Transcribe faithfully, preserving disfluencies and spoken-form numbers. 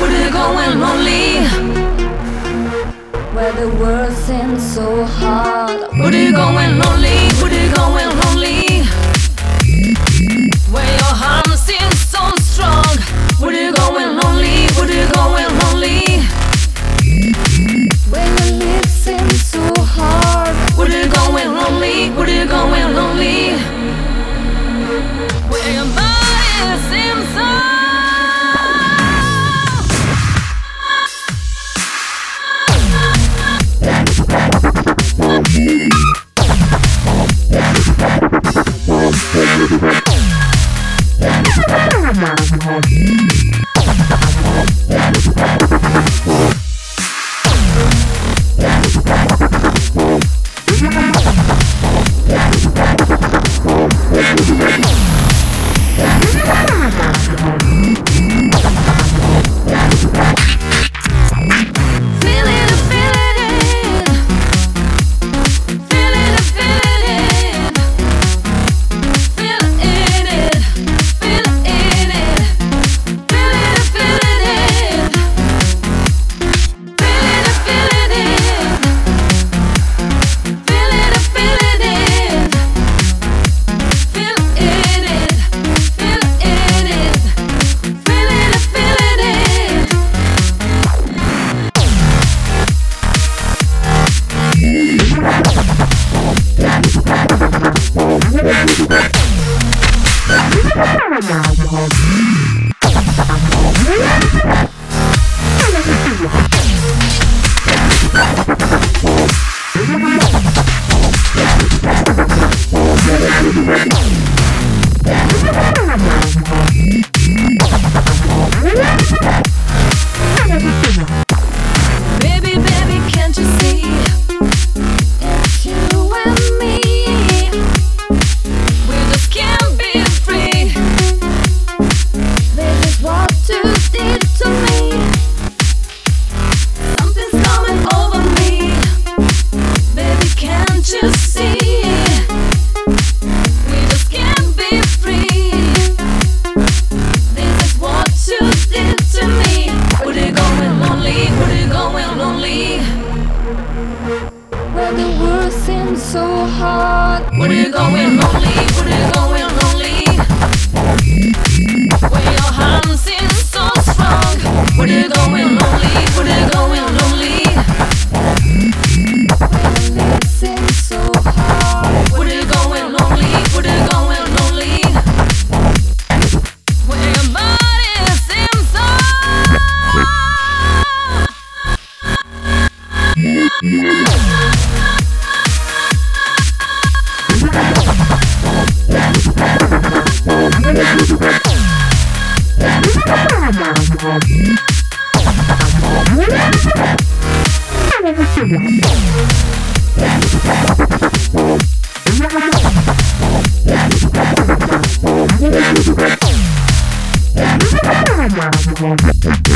Where you going lonely? Where the world seems so hard. Where you going lonely? Where you going lonely? Where your arms seem so strong. Where you going lonely? Where you going lonely? Where your lips seem so hard. Where you going lonely? Where you going lonely? Where your body seems so. Baby, baby, can't you see? It's you and me. We just can't be free. This is what you did to me. Something's coming over me. Baby, can't you see? We just can't be free. This is what you did to me. Where you going lonely? Where you going lonely? Where the world seems so hard. Where you going lonely? Where you going lonely? Where your hands seem so strong. Where you going lonely? Where you going lonely? Where your lips seem so hard. Where you going lonely? Where you going lonely? Where your body seems so. Thank you.